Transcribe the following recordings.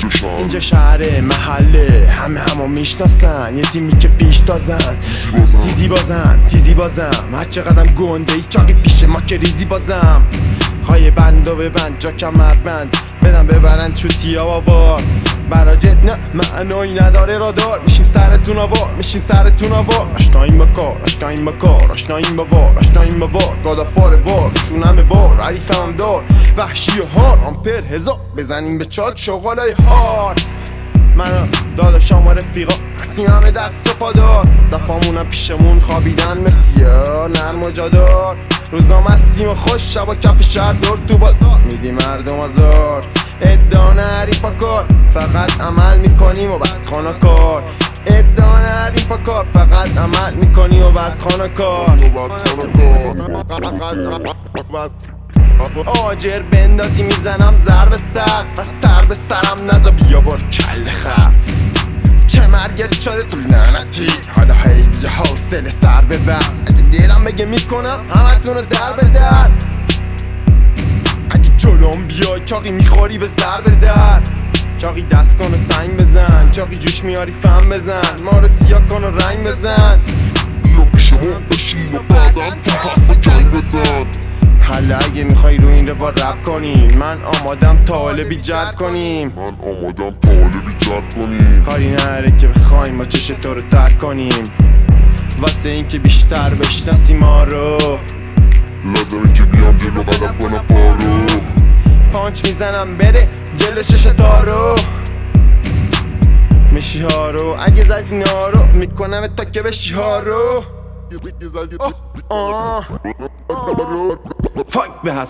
اینجا شهر محله همو میشناسن، یه تیمی که پیش تازن، تیزی بازم هر چقدرم گنده ای چاقی پیش ما که ریزی بازم. خواهی بندو ببند جا کمر بند بدم ببرن چوتی ها بابا براجت نه معنایی نداره رادار. میشیم سرتون آوار آشناییم با کار آشناییم با وار گادافار وار شون همه بار عریفم هم دار وحشی و هار آمپر هزار بزنیم به چاد شغالای هار. من داداشام و رفیقا هستیم همه دست و پادار دفامونم پیشمون خوابیدن مسیار نرم و جادار. روزام هستیم و خوش شبا کف شهر دور تو بازار میدی مردم آزار. ادعا نری پا کار فقط عمل میکنیم و بعد خانه کار. ادعا نری پا کار فقط عمل میکنیم و بعد خانه کار. آجر بندازی میزنم ضرب سر و سر به سرم نزا بیا بار کل خر. چه مرگت شده تو لعنتی حالا هی بیا حوصله سر ببر. اگه دلم بگه میکنم همتونو در به در. اگه جلوم بیای چاقی میخوری به ضرب در. چاقی دست کن و سنگ بزن چاقی جوش میاری فهم بزن ما رو سیاه کن و رنگ بزن. بیا پیش ما بشین و بعدم تو حرف جنگ بزن. حالا اگه میخوای رو این روار رپ کنیم من آمادم طالبی جلب کنیم. کاری نره که بخوایم ما چش تو رو ترک کنیم واسه این که بیشتر بشناسی ما رو. لازمه که بیام جلو قدم کنم پارو پانچ میزنم بره جلو ششتا رو میشی ها رو اگه زدی نارو میکنم تا که بشی ها رو. فاک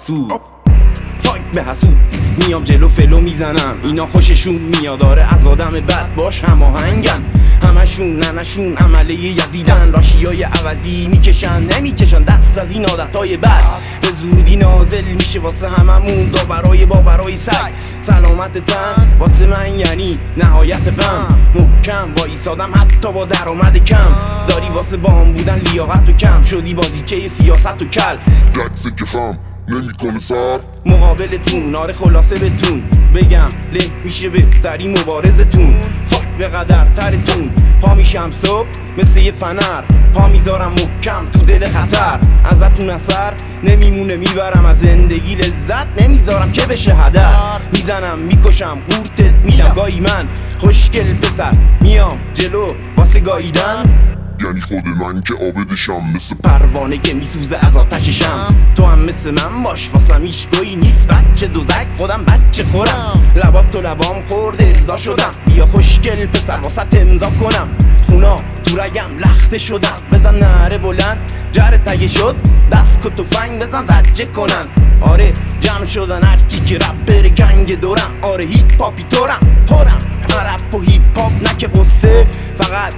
به حسود میام جلو فلو میزنم اینا خوششون میاد داره از آدم بد باش هماهنگن همشون ننشون عمله یزیدن راشیای عوضی میکشن نمیکشن دست از این عادتهای بد. به زودی نازل میشه واسه هممون باورای سگ. سلامت تن واسه من یعنی نهایت غم. محکم وایسادم حتی با درآمد کم. داری واسه بام بودن لیاقت و کم شدی بازیچه سیاست و کل. رقص کفم نمیکنه سر مقابلتون آره خلاصه بهتون بگم له میشه بهتری مبارزتون. فاک به قدر ترتون پا میشم صبح مثل یه فنر پا میذارم محکم تو دل خطر. ازتون اثر نمیمونه میبرم از زندگی لذت نمیذارم که بشه هدر. میزنم میکشم قورتت میدم گاهی من خوشگل پسر میام جلو واسه گاییدن. یعنی خود من که عابدشم مثل پروانه که میسوزه از آتششم. تو هم مثل من باش واسم ایشگاهی نیست بچه دوزک خودم بچه خورم. لباب تو لبام خورده ارضا شدم بیا خوشگل پسر واسه امضا کنم. خونا تو رگم لخته شدم بزن نره بلند جره تگه شد دست که تفنگ بزن زجه کنن. آره جمع شدن هرچی که رپر گنگ دورم. آره هیپ هاپی تورم پرم رپ و هیپ هاپ نه که قصه فقط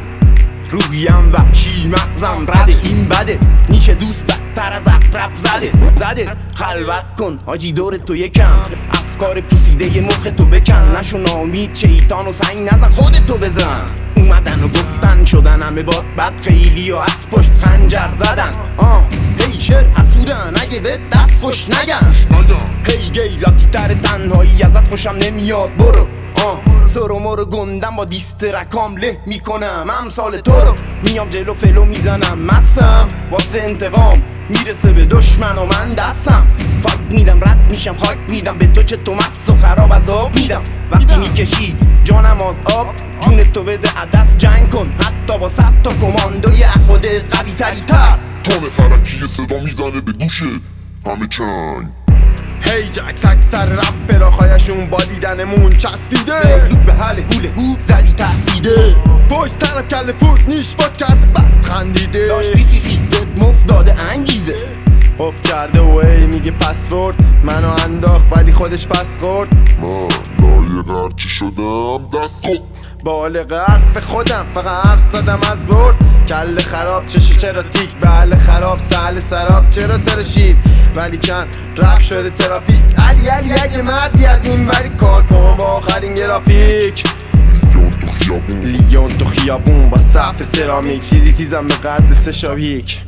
روحیم وحشی مغزم رده این بده نیچه دوست بدتر از اقرب زده خلوت کن حاجی دور تو یکم افکار پوسیده مخ تو بکن. نشو نامید شیطان و سنگ نزن خودتو بزن. اومدن و گفتن شدن همه بد خیلی و از پشت خنجر زدن. هی شر حسودن اگه به دست خوش نگن. هی گی لاتی تر تنهایی ازت خوشم نمیاد برو. سرو مرو گندم با دیسترکام له میکنم امثال تو رو. میام جلو فلو میزنم مستم واسه انتقام میرسه به دشمن و من دستم. فاک میدم رد میشم خاک میدم به تو چه تو مست و خراب از آب میدم. وقتی میکشی جانم از آب جون تو بده عدس جنگ کن حتی با 100 تا کماندوی خودت قوی تری تر. تام فرکی صدا میزنه به گوشه همه چنگ. هی جک سک سر رپ راخایشون با دیدنمون چسبیده. لود به حل هوله هود زدی ترسیده پشت سرم کل پوت نیش فاک کرده بعد خندیده. داشت بیخیخی بهت مفت داده انگیزه اف کرده و ای میگه پسورد منو انداخت ولی خودش پس خورد. من لایق هرچی شدم دست خود بالغ حرف خودم فقط حرف زدم از برد. کل خراب چشه چرا تیک بله خراب سهل سراب چرا ترشید ولی کن رپ شده ترافیک. علی اگه مردی از این وری کار کن با آخرین گرافیک. لیون تو خیابون با صف سرامیک تیزی تیزم به قد 3 شابیک.